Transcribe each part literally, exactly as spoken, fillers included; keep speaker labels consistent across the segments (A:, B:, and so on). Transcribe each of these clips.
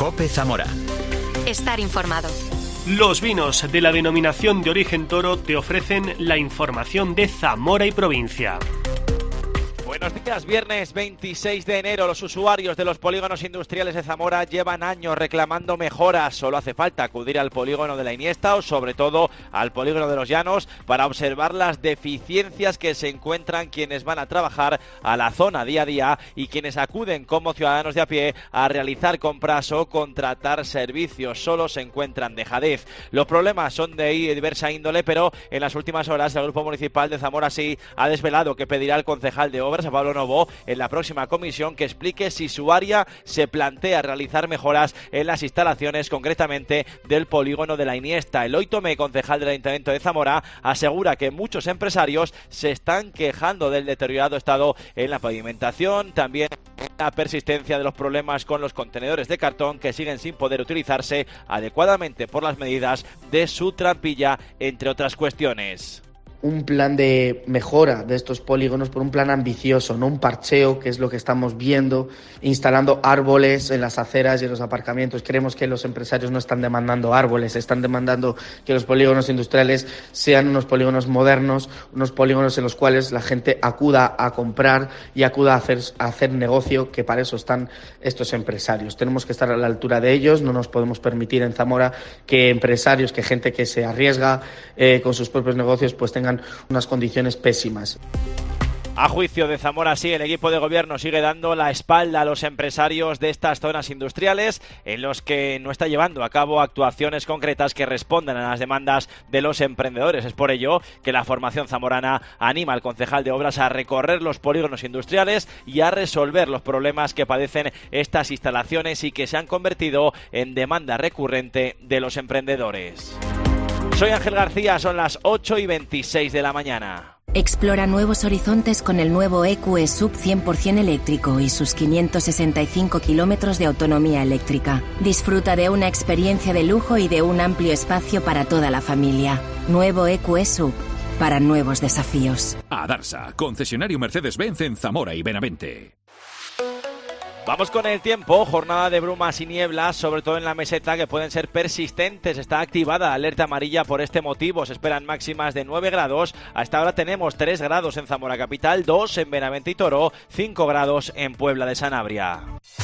A: COPE Zamora.
B: Estar informado.
C: Los vinos de la denominación de origen Toro te ofrecen la información de Zamora y provincia.
D: Buenos días, viernes veintiséis de enero. Los usuarios de los polígonos industriales de Zamora llevan años reclamando mejoras. Solo hace falta acudir al polígono de la Iniesta o sobre todo al polígono de los Llanos para observar las deficiencias que se encuentran quienes van a trabajar a la zona día a día y quienes acuden como ciudadanos de a pie a realizar compras o contratar servicios. Solo se encuentran dejadez. Los problemas son de diversa índole, pero en las últimas horas el Grupo Municipal de Zamora sí ha desvelado que pedirá al concejal de Obras, a Pablo Novo, en la próxima comisión que explique si su área se plantea realizar mejoras en las instalaciones, concretamente del polígono de la Iniesta. Eloy Tomé, concejal del Ayuntamiento de Zamora, asegura que muchos empresarios se están quejando del deteriorado estado en la pavimentación, también la persistencia de los problemas con los contenedores de cartón que siguen sin poder utilizarse adecuadamente por las medidas de su trampilla, entre otras cuestiones.
E: Un plan de mejora de estos polígonos por un plan ambicioso, no un parcheo, que es lo que estamos viendo, instalando árboles en las aceras y en los aparcamientos. Creemos que los empresarios no están demandando árboles, están demandando que los polígonos industriales sean unos polígonos modernos, unos polígonos en los cuales la gente acuda a comprar y acuda a hacer, a hacer negocio, que para eso están estos empresarios. Tenemos que estar a la altura de ellos, no nos podemos permitir en Zamora que empresarios, que gente que se arriesga eh, con sus propios negocios, pues tengan unas condiciones pésimas.
D: A juicio de Zamora, sí, el equipo de gobierno sigue dando la espalda a los empresarios de estas zonas industriales en los que no está llevando a cabo actuaciones concretas que respondan a las demandas de los emprendedores. Es por ello que la formación zamorana anima al concejal de Obras a recorrer los polígonos industriales y a resolver los problemas que padecen estas instalaciones y que se han convertido en demanda recurrente de los emprendedores. Soy Ángel García, son las ocho y veintiséis de la mañana.
F: Explora nuevos horizontes con el nuevo E Q E Sub cien por ciento eléctrico y sus quinientos sesenta y cinco kilómetros de autonomía eléctrica. Disfruta de una experiencia de lujo y de un amplio espacio para toda la familia. Nuevo E Q E Sub, para nuevos desafíos.
A: Adarsa, concesionario Mercedes-Benz en Zamora y Benavente.
D: Vamos con el tiempo, jornada de brumas y nieblas, sobre todo en la meseta, que pueden ser persistentes. Está activada alerta amarilla por este motivo. Se esperan máximas de nueve grados. Hasta ahora tenemos tres grados en Zamora Capital, dos en Benavente y Toro, cinco grados en Puebla de Sanabria.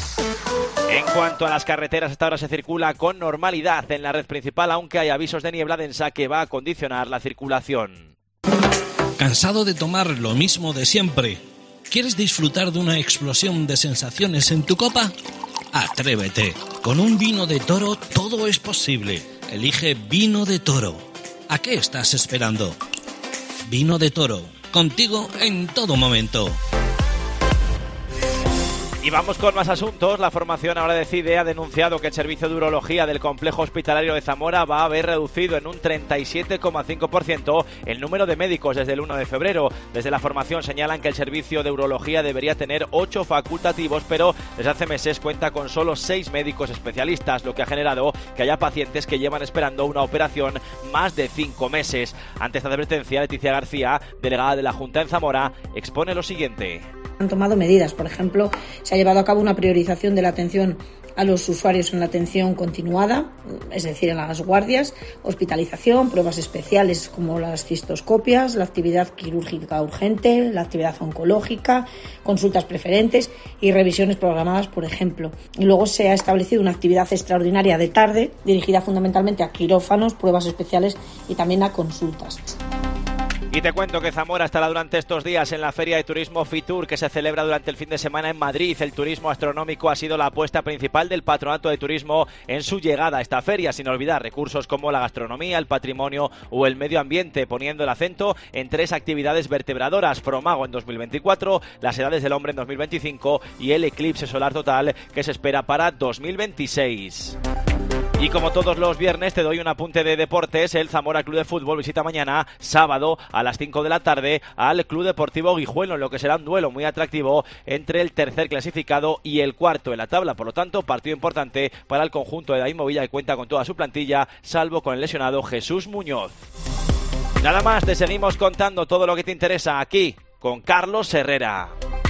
D: En cuanto a las carreteras, hasta ahora se circula con normalidad en la red principal, aunque hay avisos de niebla densa que va a condicionar la circulación.
G: ¿Cansado de tomar lo mismo de siempre? ¿Quieres disfrutar de una explosión de sensaciones en tu copa? Atrévete. Con un vino de Toro todo es posible. Elige Vino de Toro. ¿A qué estás esperando? Vino de Toro. Contigo en todo momento.
D: Y vamos con más asuntos. La formación Ahora Decide ha denunciado que el servicio de urología del complejo hospitalario de Zamora va a haber reducido en un treinta y siete coma cinco por ciento el número de médicos desde el uno de febrero. Desde la formación señalan que el servicio de urología debería tener ocho facultativos, pero desde hace meses cuenta con solo seis médicos especialistas, lo que ha generado que haya pacientes que llevan esperando una operación más de cinco meses. Ante esta advertencia, Leticia García, delegada de la Junta en Zamora, expone lo siguiente.
H: Han tomado medidas, por ejemplo, se ha llevado a cabo una priorización de la atención a los usuarios en la atención continuada, es decir, en las guardias, hospitalización, pruebas especiales como las cistoscopias, la actividad quirúrgica urgente, la actividad oncológica, consultas preferentes y revisiones programadas, por ejemplo. Y luego se ha establecido una actividad extraordinaria de tarde, dirigida fundamentalmente a quirófanos, pruebas especiales y también a consultas.
D: Y te cuento que Zamora estará durante estos días en la Feria de Turismo Fitur, que se celebra durante el fin de semana en Madrid. El turismo astronómico ha sido la apuesta principal del Patronato de Turismo en su llegada a esta feria, sin olvidar recursos como la gastronomía, el patrimonio o el medio ambiente, poniendo el acento en tres actividades vertebradoras: Fromago en dos mil veinticuatro, las Edades del Hombre en dos mil veinticinco y el eclipse solar total que se espera para dos mil veintiséis. Y como todos los viernes te doy un apunte de deportes. El Zamora Club de Fútbol visita mañana, sábado, a las cinco de la tarde, al Club Deportivo Guijuelo, en lo que será un duelo muy atractivo entre el tercer clasificado y el cuarto en la tabla. Por lo tanto, partido importante para el conjunto de David Movilla, que cuenta con toda su plantilla, salvo con el lesionado Jesús Muñoz. Nada más, te seguimos contando todo lo que te interesa aquí con Carlos Herrera.